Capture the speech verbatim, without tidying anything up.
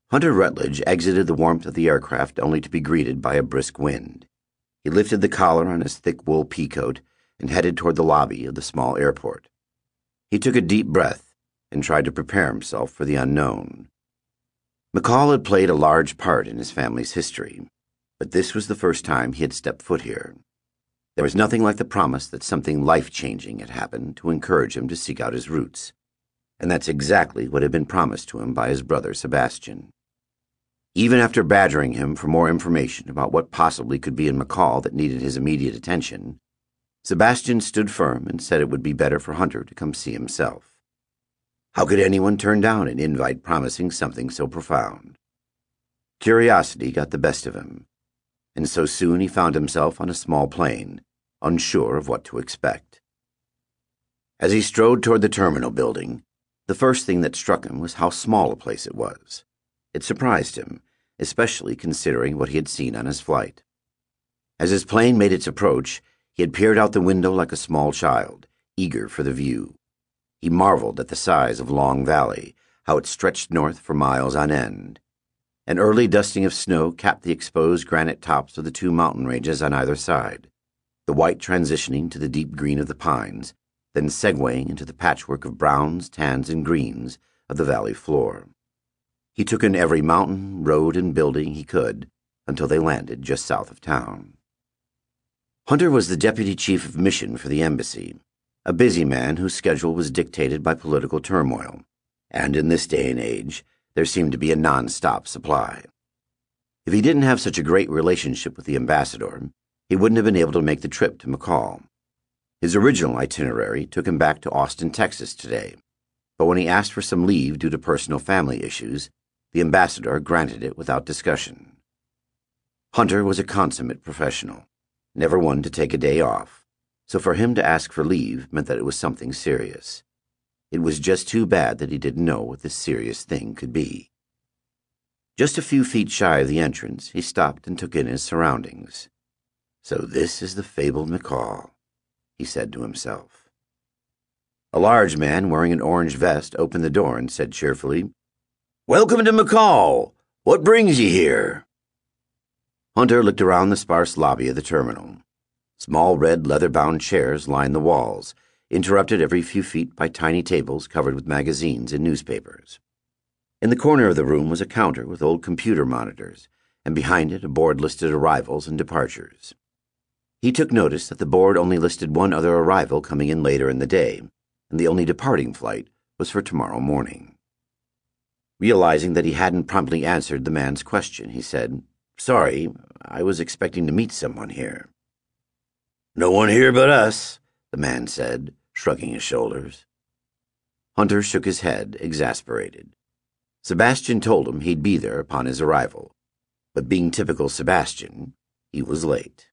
Hunter Rutledge exited the warmth of the aircraft only to be greeted by a brisk wind. He lifted the collar on his thick wool peacoat and headed toward the lobby of the small airport. He took a deep breath and tried to prepare himself for the unknown. McCall had played a large part in his family's history, but this was the first time he had stepped foot here. There was nothing like the promise that something life-changing had happened to encourage him to seek out his roots, and that's exactly what had been promised to him by his brother Sebastian. Even after badgering him for more information about what possibly could be in McCall that needed his immediate attention, Sebastian stood firm and said it would be better for Hunter to come see himself. How could anyone turn down an invite promising something so profound? Curiosity got the best of him, and so soon he found himself on a small plane, unsure of what to expect. As he strode toward the terminal building, the first thing that struck him was how small a place it was. It surprised him, especially considering what he had seen on his flight. As his plane made its approach, he had peered out the window like a small child, eager for the view. He marveled at the size of Long Valley, how it stretched north for miles on end. An early dusting of snow capped the exposed granite tops of the two mountain ranges on either side, the white transitioning to the deep green of the pines, then segueing into the patchwork of browns, tans, and greens of the valley floor. He took in every mountain, road, and building he could until they landed just south of town. Hunter was the deputy chief of mission for the embassy, a busy man whose schedule was dictated by political turmoil, and in this day and age, there seemed to be a non-stop supply. If he didn't have such a great relationship with the ambassador, he wouldn't have been able to make the trip to McCall. His original itinerary took him back to Austin, Texas today, but when he asked for some leave due to personal family issues, the ambassador granted it without discussion. Hunter was a consummate professional, never one to take a day off, so for him to ask for leave meant that it was something serious. It was just too bad that he didn't know what this serious thing could be. Just a few feet shy of the entrance, he stopped and took in his surroundings. So this is the fabled McCall, he said to himself. A large man wearing an orange vest opened the door and said cheerfully, "Welcome to McCall. What brings you here?" Hunter looked around the sparse lobby of the terminal. Small red leather-bound chairs lined the walls, interrupted every few feet by tiny tables covered with magazines and newspapers. In the corner of the room was a counter with old computer monitors, and behind it a board listed arrivals and departures. He took notice that the board only listed one other arrival coming in later in the day, and the only departing flight was for tomorrow morning. Realizing that he hadn't promptly answered the man's question, he said, "Sorry, I was expecting to meet someone here." "No one here but us," the man said, shrugging his shoulders. Hunter shook his head, exasperated. Sebastian told him he'd be there upon his arrival, but being typical Sebastian, he was late.